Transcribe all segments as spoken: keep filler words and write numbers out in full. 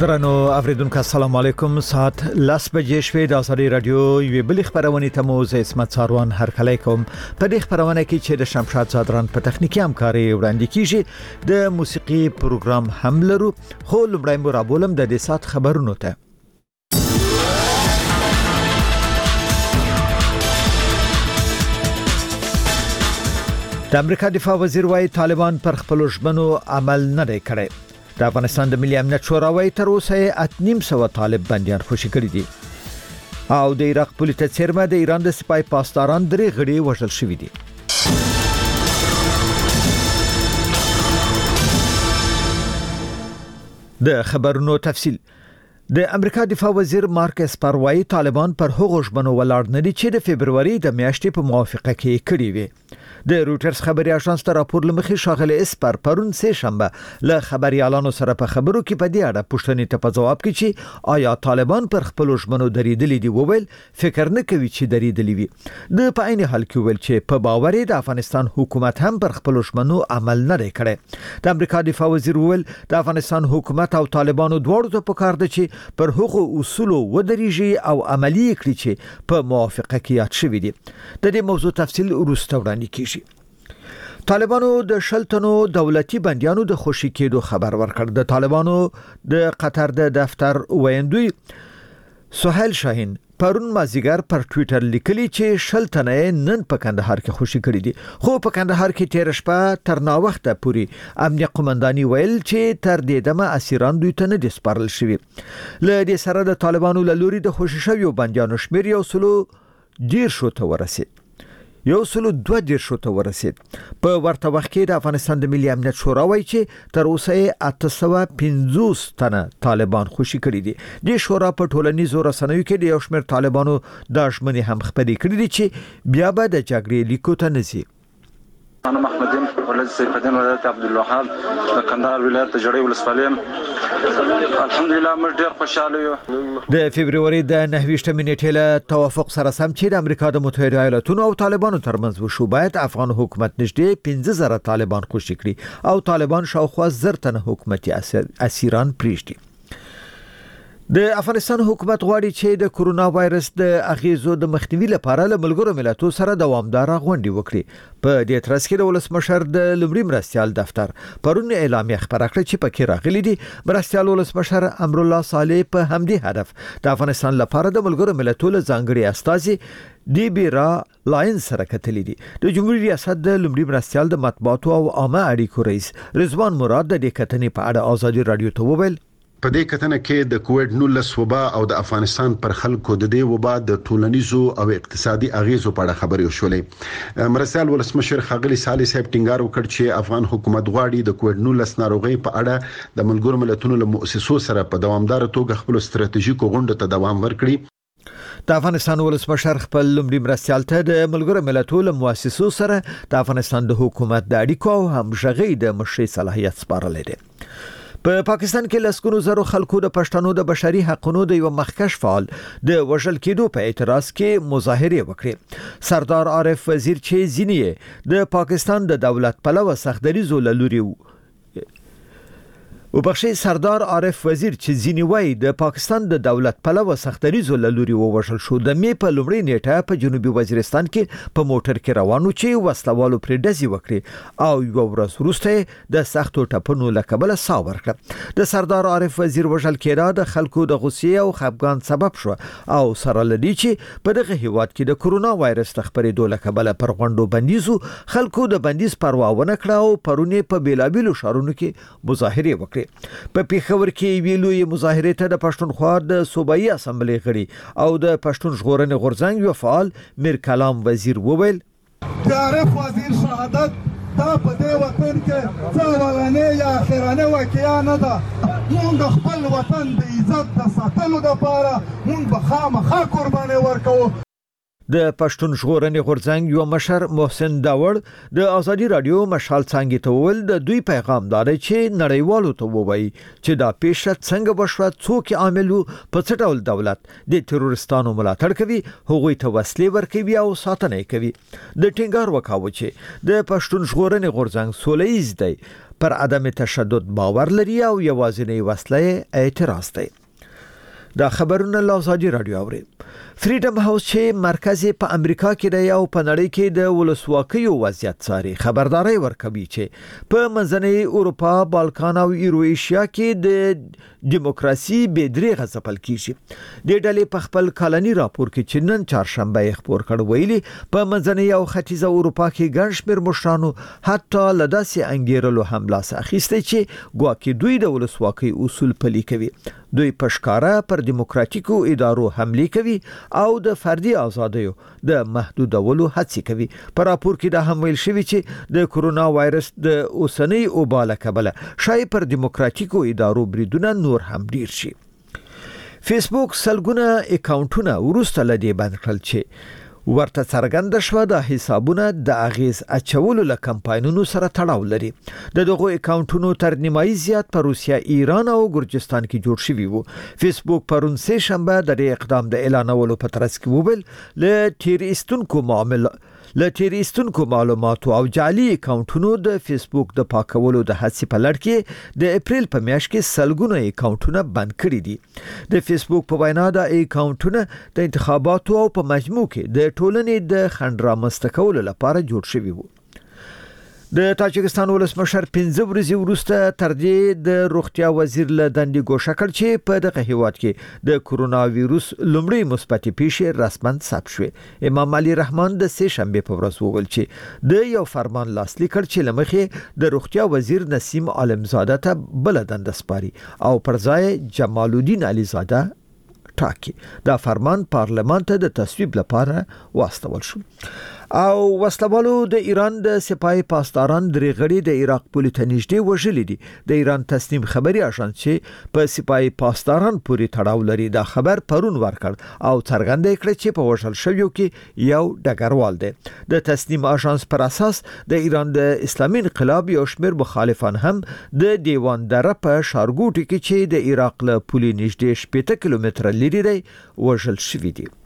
درنو اوریدونکو السلام علیکم. ساعت لاس بجې شوې د ازادي رادیو یوې بلې خبرونه ته مو زه اسمت ساروان هرکلی کوم. په دې خبرونه کې چې د شمشاد صادران په تخنیکی همکاري وړاندې کیږي د موسیقي پروګرام هم لرو، خو لومړی مو رابولم د دې سات خبرونو ته. د امریکا دفاع وزیر وايي طالبان پر خپل ژمنو عمل نه دی کړی. د افغانستان د ملي امنیت شورا وايي تر اوسه اتنیم سو طالب بنديان خوشي کړي دي. او د عراق پولیس څیرمه د ایران د سپای پاسداران درې غړي وژل شوي دي. د خبرونو تفصیل. د امریکا دفاع وزیر مارک اسپر وايي طالبان پر هغو ژمنو ولاړ نه دي چې د فبرवरी د میاشتې په موافقه کې کړي وي. د روټرز خبري اژانس ته راپور لمخې شاغله اسپر پرون سه شنبه له خبريالانو سره په خبرو کې په دې اړه پوښتنې ته په جواب کې چې آیا طالبان پر خپل ژمنو درېدلي دي وویل فکر نه کوي چې درېدلي وي. د په عین حال کې ویل چې په باور د افغانستان حکومت هم پر خپل ژمنو عمل نه کړي. د امریکا دفاع وزیر ویل د افغانستان حکومت او طالبانو دواړو ته پکار دي چې پر هغو اصولو ودرېږي او عملی کړي چې په موافقه کې یاد شوی دي. د دې موضوع تفصیل وروسته وړاندې کیږي. طالبانو د شلتنو دولتي بنديانو د خوشي کېدو خبر ورکړ. د طالبانو د قطر د دفتر ویندوی سهیل شاهین پرون مازیګر پر ټوئیټر لیکلی چې شلتنه نن په کندهار کې خوشي کړي دي، خو په کندهار کې تیر شپه تر نا وخته پورې امنیه قومنداني ویل چې تر دې دمه اسیران دوی ته نه دي سپارل شوي. له دې سره د طالبانو له لوري د خوشي شویو بنديانو شمیر یو سلو ډیر شو ته ورسید. یو سلو دوه دیر شو ته ورسید. په ورته وخت کې د افغانستان د ملي امنیت شورا وايي چې تر اوسه اته سوه پنځوس تنه طالبان خوشي کړي دي. د شورا په ټولنیزو رسنیو کې د یو شمېر طالبانو د ژمنې هم خبرې کړې دي چې بیا به د جګړې لیکو ته نزي. انا محمدین ولد سید الدین ولایت عبدالوهاب د کندهار ولایت د جړی ولسوالۍ. الحمدلله موږ ډیر خوشاله یو. د فبرवरी د نهویشتمې نیټې له توافق سره سم چې د امریکا د متحده ایالاتونو او طالبانو ترمنځ وشو، باید افغان حکومت نږدې پنځه زره طالبان خوشي کړي او طالبان شاوخوا زر تنه حکومتي اسیران پریږدي. د افغانستان حکومت غواړي چې د کورونا وایرس د اغیزو د مخنیوي لپاره له ملګرو ملتونو سره دوامداره غونډې وکړي. په دې ترڅ کې د ولسمشر د لومړي مرستيال دفتر پرون اعلامیه خبره کړې چې پکې راغلي دي مرستيال ولسمشر امرالله صالح په همدې هدف د افغانستان لپاره د ملګرو ملتونو ځانګړي استازي دی بیرا لاین سره کتلې دي. د جمهوریت ریاست د لومړي مرستيال د مطبوعاتو او عامه اړیکو رئیس رضوان مراد د دې کتنې په اړه ازادي رادیو ته وویل په دې کتنه کې د کووډ نولس وبا او د افغانستان پر خلکو د دې وبا د ټولنیزو او اقتصادي اغیزو په اړه خبرې وشولې. مرستيال ولسمشر خاغلی صالح صاحب ټینګار وکړ چې افغان حکومت غواړي د کووډ نولس ناروغي په اړه د ملګرو ملتونو له مؤسسو سره په دوامدار توګه خپل ستراتیژیکو غونډو ته دوام ورکړي. د افغانستان ولسمشر خپل لومړي مرستيال ته د ملګرو ملتونو له مؤسسو سره د افغانستان د حکومت د اړیکو او همغږۍ د مشرۍ صلاحیت سپارلې دي. په پا پاکستان کې لسګونو زرو خلکو د پښتنو د بشري حقوقو د یو مخکش فعال د وژل کېدو په اعتراض کې مظاهره وکړه. سردار عارف وزیر چې ځینې د پاکستان د دولت پلوه سختدریزو لوري او بخشي سردار عارف وزیر چې ځینې وایي د پاکستان د دولت پلوه سختدریزو لوري ووژل شو. د می په لومړۍ نیټه په جنوبي وزیرستان کې په موټر کې روانو چې وسلوالو پرې ډزې وکړي او یو ورځ وروسته د سختو ټپونو له کبله سا ورکړه. د سردار عارف وزیر وژل کېدا د خلکو د غوسې او خپګان سبب شو او سره لدی چې په دغه هیواد کې د کورونا وایرس خبرېدو له کبله پر غونډو بندیزو خلکو د بندیز پروا ونه کړه او پرونه په بیلابیلو شهرونو کې مظاهره وکړه. په پیښور کې ویلوې مظاهره ته د پښتونخوا د صوبایي اسمبلی غړي او د پښتون ژغورنې غورځنګ یو فعال میر کلام وزیر وویل عارف وزیر شهادت دا په دې وطن کې څه ولنې یا اخرانه واقعیا نه ده. موږ خپل وطن د عزت د ساتلو لپاره موږ به خامخا قرباني ورکوو. د پښتون ژغورنې غورځنګ یو مشر محسن داوړ د ازادي رادیو مشال څنګه ته ول د دوی پیغام دار چې نړیوالو ته ووایي چې دا پیښه څنګه بشو څوک عامل په څه ډول دولت د تروریستانو ملاتړ کوي، هغوی ته وسلې ورکوي او ساتنه کوي. د ټینګار وکاوه چې د پښتون ژغورنې غورځنګ سولهییز دی پر عدم تشدد باور لري او یوازینی وسله اعتراض دی. دا خبرونه لازادي رادیو اوري. فریډم هاوس چې مرکز په امریکا کې دی او په نړۍ کې د ولسواکۍ وضعیت څاري خبرداري ورکوي چې په منځنۍ اروپا، بالکان او ایرویشیا کې د دیموکراسي بېدریغه ځپل کیږي. د ډلې په خپل کلنی راپور کې چې نن چهارشنبه خبر کړ ویلي په منځنۍ او ختیځه اروپا کې ګڼ شمېر مشرانو حتی لداسې انګیرلو هم لاس اخیستی چې ګواکې دوی د ولسواکۍ اصول پلي کوي. دوی پښکارا پر دیموکراتیکو ادارو حمله کوي او د فردي آزادیو د محدودولو هڅې کوي. په راپور کې دا هم ویل شوی چې د کورونا وایرس د اوسنۍ وبا له کبله شای پر دیموکراتیکو ادارو بریدونه نور هم ډیر شي. فیسبوک سلګونه اکاونټونه ورسته لدی بند کړل چې ورته څرګنده شو د حسابونه د اغیز اچولو له کمپاینونو سره تړاو لري. د دغه اکاونټونو تر نیمایي زیات په روسیا، ایران او ګرجستان کې جوړ شوي وو. فیسبوک پرون سه شنبه د دې اقدام د اعلانولو په ترڅ کې وویل له تیر ایستونکو معامله له تیر ایستونکو معلوماتو او جعلي اکاونټونو د فیسبوک د پاکولو د هڅې په لړ کې د اپریل په میاشت کې سلګونه اکاونټونه بند کړي دي. د فیسبوک په وینا د اکاونټونه د انتخاباتو او په مجموع کې د ټولنې د خنډ رامنځته کولو لپاره جوړ شوي وو. د تاجکستان ولسمشر پنځه ورځې وروسته تر دې د روغتیا وزیر له دندې ګوښه کړ چې په دغه هیواد کې د کورونا وایروس لومړی مثبت پیښې رسماً ثبت شوې. امام علي رحمان د سه شنبه په ورځ وویل چې د یو فرمان لاسلیک کړ چې لمخې د روغتیا وزیر نسیم عالمزاده ته بل دنده سپاري او پر ځای جمال الدین علیزاده ټاکي. دا فرمان پارلمان ته د تصویب لپاره واستول شو. او وسلوالو د ایران د سپای پاسداران درې غړي د عراق پولې ته نږدې وژلي دي. د ایران تسنیم خبري اژانس چې په سپای پاسداران پورې تړاو لري دا خبر پرون ورکړ او څرګنده کړ چې په وژل شویو کې یو ډګروال دی. د تسنیم اژانس پر اساس د ایران د اسلامي انقلاب یو شمېر مخالفان هم د دیوان دره په شارګوټي کې چې د عراق له پولې نږدې شپږ کیلومتره لري دی وژل شوی دي.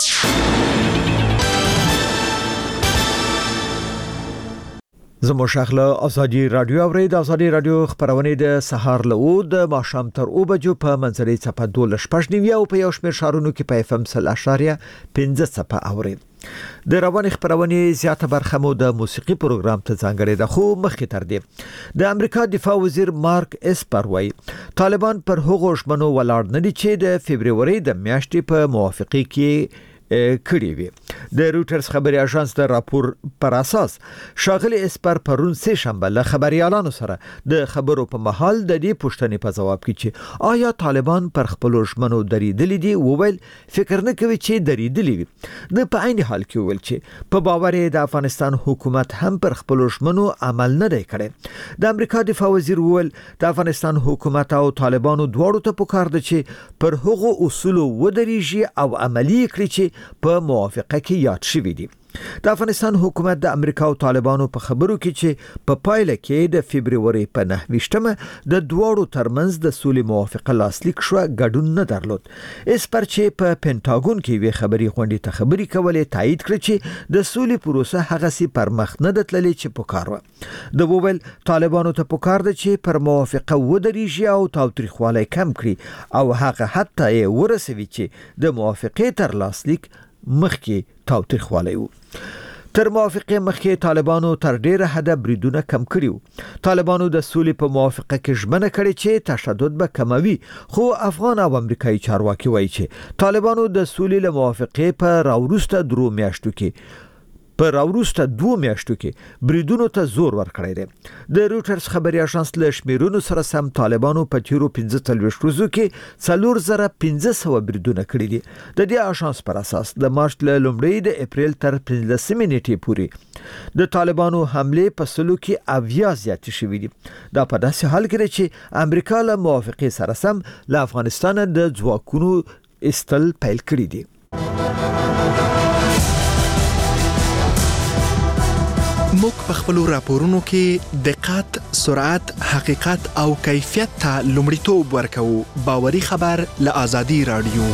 زمو شغله ازادي رادیو اورید. ازادي رادیو خبرونه د سهار له او د ماښام تر او بجو په منځري چپه دوله شپږ نیو او په یو شمېر شهرونو کې په اف ام سل اشاریه پنځه چپه اورید. د روان خبرونه زیاته برخه مو د موسیقي پروګرام ته ځانګړې ده. خو مخکې تر دې د امریکا دفاع وزیر مارک اسپر وايي طالبان پر هغو ژمنو ولاړ نه دي چې د فبرवरी د میاشتې په موافقه کې کړی وي. د روټرز خبري اژانس د راپور پر اساس شاغلي اسپر پرون سه شنبه له خبريالانو سره د خبرو په محل د دې پوښتنې په جواب کې چې آیا طالبان پر خپل ژمنو دریدلي دي وویل فکر نه کوي چې دریدلي وي. د په عین حال کې وویل چې په باور د افغانستان حکومت هم پر خپل ژمنو عمل نه دی کړی. د امریکا دفاع وزیر وویل د افغانستان حکومت او طالبانو دواړو ته پکار دي چې پر هغو اصول ودرېږي او عملی کړي چې په موافقه کې یاد شوی دي. د افغانستان حکومت د امریکا او طالبانو په خبرو کې چې په پایله کې د فبرवरी په نهه ویشتمه د دوړو ترمنځ د سولې موافقه لاسلیک شو ګډون نه درلود. اسپر چې په پینټاګون کې وی خبري غونډې ته خبري کولې تایید کړ چې د سولې پروسه هغه سي پر مخ نه دتللې چې پکار و. د وویل طالبانو ته پکار ده چې پر موافقه ودرېږي او تاوتریخوالی کم کړي او هغه حتی ورسوي چې د موافقې تر لاسلیک مخکې تاوتریخوالی وو. تر موافقه مخکې طالبانو تر ډیره حده بریدونه کم کړیو. طالبانو د سولې په موافقه کې ژمنه کړې چې تشدد به کموي. خو افغان او امریکایي چارواکي وایي چې طالبانو د سولې له موافقې په راوروسته درو میاشتو کې په راوروسته دوه میاشتو کې بریدونو ته زور ورکړی دی. د روټرز خبري اژانس له شمیرونو سره سم طالبانو په تیرو پنځه څلوېښت ورځو کې څلور زره پنځه سوه بریدونه کړي دي. د دې اژانس پر اساس د مارچ له لومړۍ د اپریل تر پنځلسمې نیټې پورې د طالبانو حمله په سلو کې اویا زیاتې شوې دي. دا په داسې حال کې چې امریکا له موافقې سره سم له افغانستان د ځواکونو استل پیل کړی دي. موږ په خپل راپورونو کې دقت، سرعت، حقیقت او کیفیت ته لومړیتوب ورکوو. باوري خبر له ازادي رادیو.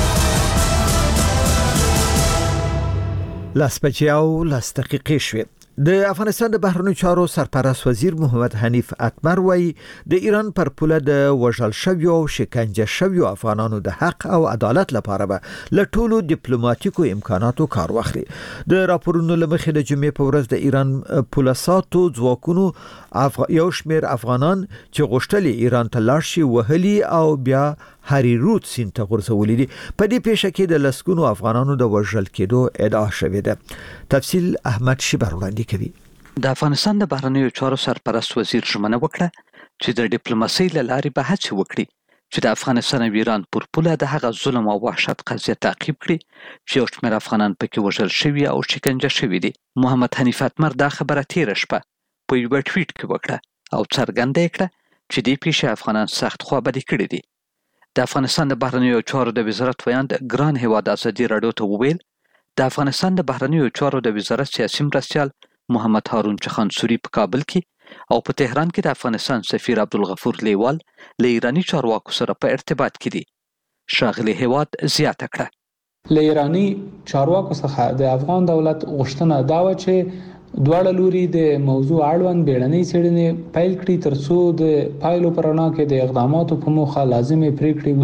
لاس بجې او لاس دقیقې شوې. د افغانستان د بهرنیو چارو سرپرست وزیر محمد حنیف اتمر وایي د ایران پر پوله د وژل شویو او شکنجه شویو افغانانو د حق او عدالت لپاره به له ټولو ډیپلوماټیکو امکاناتو کار واخلي. د راپورونو لمخې د جمعې په ورځ د ایران پولیساتو ځواکونو افغ... یو شمېر افغانان چې غوښتل ایران ته لاړ شي وهلي او بیا هری رود سیند ته غورځولي دي. په دې پیښه کې د لسګونو افغانانو د وژل کېدو ادعا شوې ده. تفصیل احمد شیبر وړاندې کوي. د افغانستان د بهرنیو چارو سرپرست وزیر ژمنه وکړه چې د ډیپلوماسۍ له لارې به هڅې وکړي چې د افغانستان او ایران پر پوله د هغه ظلم او وحشت قضیه تعقیب کړي چې یو شمېر افغانان پکې وژل شوي او شکنجه شوي دي. محمد حنیف اتمر دا خبره تېره شپه په یوه ټویټ کې وکړه او څرګنده یې کړه چې دې پیښې افغانان سخت خوابدي کړي دي. د افغانستان د بهرنیو چارو د وزارت ویاند ګران هیواد ازادي راډیو ته وویل د افغانستان د بهرنیو چارو د وزارت سیاسي مرستیال محمد هارون چخانسوري په کابل کې او په تهران کې د افغانستان سفیر عبدالغفور لیوال له ایرانی چارواکو سره په ارتباط کې دي. ښاغلي هیواد زیاته کړه له ایرانی چارواکو څخه د افغان دولت غوښتنه دا و چې دواړه لوري د موضوع اړوند بیړنۍ څېړنې پیل کړي ترڅو د پایلو پر رڼا کې د اقداماتو په موخه لازمي پریکړې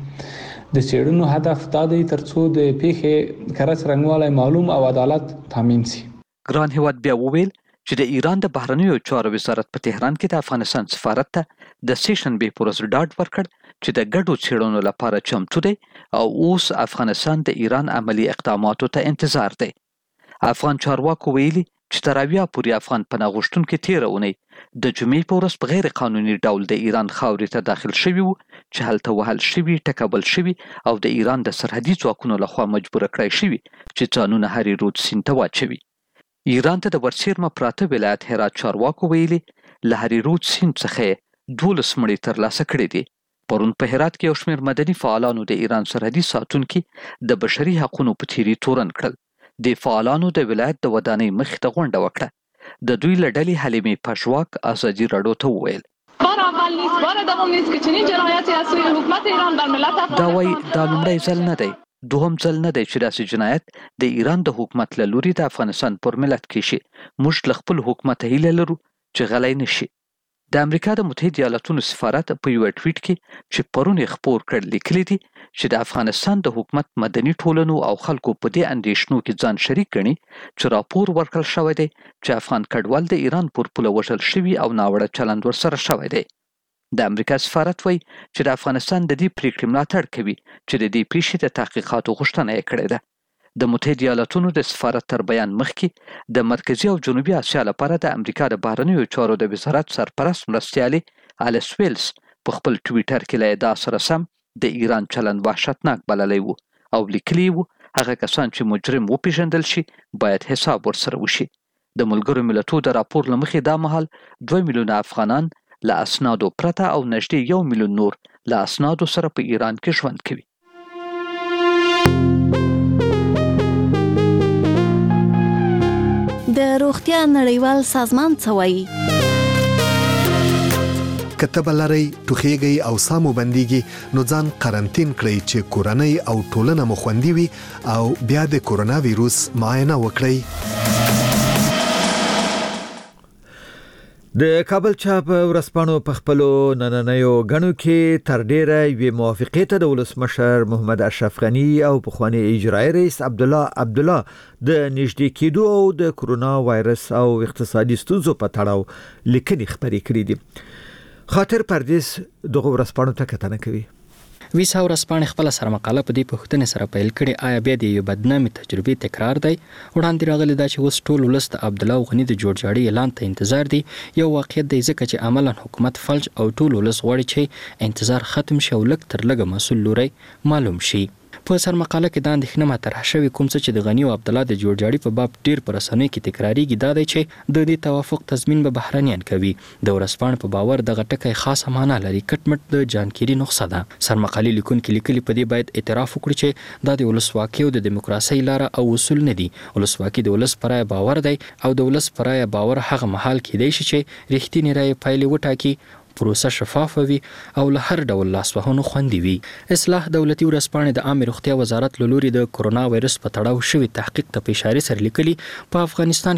وشي. د څېړنو هدف دا دی ترڅو د پیښې کره څرنګوالی معلوم او عدالت تامین شي. ګران هیواد بیا وویل چې د ایران د بهرنیو چارو وزارت په تهران کې د افغانستان سفارت ته د سیشن بې پر ورځ ډاډ ورکړ چې د ګډو څېړنو لپاره چمتو دی او اوس افغانستان د ایران عملی اقداماتو ته انتظار دی. افغان چارواکو ویلي چې تر اویا پورې افغان پناه غوښتونکي تېره اونۍ د جمعې په ورځ په غیر قانوني ډول د ایران خاورې ته داخل شوي وو چې هلته وهل شوي، ټکول شوي او د ایران د سرحدي ځواکونو لخوا مجبوره کړای شوي چې ځانونه هری رود سیند ته واچوي. ایران ته د ورڅیرمه پراته ولایت هرات چارواکو ویلي له هری رود سیند څخه دولس مړي ترلاسه کړي دي. پرون په هرات کې یو شمېر مدني فعالانو د ایران سرحدي ساتونکي د بشري حقوقو په تیري تورن کړل. د فعالانو د ولایت د ودانۍ مخې ته غونډه وکړه. د دوی له ډلې حلیمې پژواک ازادي راډیو ته وویل بار اول نیست، بار دوم نیست که چنین جنایتی از سوی حکومت ایران بر ملت افغانستان دا وایي دا لومړی ځل نه دی، دوهم ځل نه دی چې داسې جنایت د ایران د حکومت له لوري د افغانستان پر ملت کیږي. موږ له خپل حکومت هیله لرو چې غلی نشي. د امریکا د متحده ایالاتونو سفارت په یو ټویټ کې چې پرون یې خپور کړ لیکلي دي چې د افغانستان د حکومت مدني ټولنو او خلکو په دې اندېښنو کې ځان شریک ګڼي چې راپور ورکړل شوی دی چې افغان کډوال د ایران پر پوله وژل شوي او ناوړه چلند ورسره شوی دی. د امریکا سفارت وایي چې د افغانستان د دې پریکړې ملاتړ کوي چې د دې پیښې د تحقیقاتو غوښتنه یې کړې ده. د متحده ایالاتونو د سفارت تر بیان مخکې د مرکزي او جنوبي اسیا لپاره د امریکا د بهرنیو چارو د وزارت سرپرست مرستیالي الیس ویلز په خپل ټویټر کې له ادعا سره سم د ایران چلند وحشتناک بللی وو او لیکلي وو هغه کسان چې مجرم وپیژندل شي باید حساب ورسره وشي. د ملګرو ملتونو د راپور له مخې دا مهال دوه میلیونه افغانان له اسنادو پرته او نږدې یو میلیون نور له اسنادو سره په ایران کې ژوند کوي. د روغتیا نړیوال سازمان څه وایي؟ کتب لري ټوخیږي او سامو بنديږي نو ځان قرنټین کړئ چې کورنۍ او ټولنه مو خوندي وي او بیا د کورونا وایروس معاینه وکړئ. د کابل چاپ ورسپانو په خپلو نننیو غنو کې تر ډیره وی موافقه ته د ولسمشر محمد اشرف غنی او پخوانی اجرایی رئیس عبد الله عبد الله د نږدې کېدو او د کورونا وایرس او اقتصادي ستونزو په تړاو لیکنې خبرې کړې دي. خاطر پردیس دغه ورسپانو ته کتنه کوي. ویسا ورسپانې خپل سره مقاله په دې پوښتنې سره پیل کړي آیا بیا د یو بدنامي تجربې تکرار دی؟ وړاندې راغلی دا چې اوس ټول ولس د عبد الله غنی د جوړجاړي اعلان ته انتظار دی. یو واقعیت دی ځکه چې عملاً حکومت فلج او ټول ولس غواړي چې انتظار ختم شي او لږ تر لږه مسؤل لوري معلوم شي. په سر مقاله کې دا اندېښنه مطرح شوې کوم څه چې د غنی او عبد الله د جوړجاړي په باب ډیر پر رسنیو کې تکراریږي دا دی چې د دې توافق تضمین به بهرنیان کوي. د ورسپانې په باور دغه ټکی خاصه معنا لري. کټمټ د جانکيري نقصه ده. سر مقالې لیکونکي لیکلي په دې باید اعتراف وکړي چې دا د ولسواکۍ او د دیموکراسۍ لاره او اصول نه دي. ولسواکي د ولس پرای باور دی او د ولس پرای باور هغه محل کېدای شي چې رښتینی رای پایلې وټاکي، پروسه شفافه وي او له هر ډول لاسوهنو خوندي وي. اصلاح دولتي ورسپانې د عامه روغتیا وزارت له لوري د کورونا وایرس په تړاو شوي تحقیق ته په اشاره سره لیکلي په افغانستان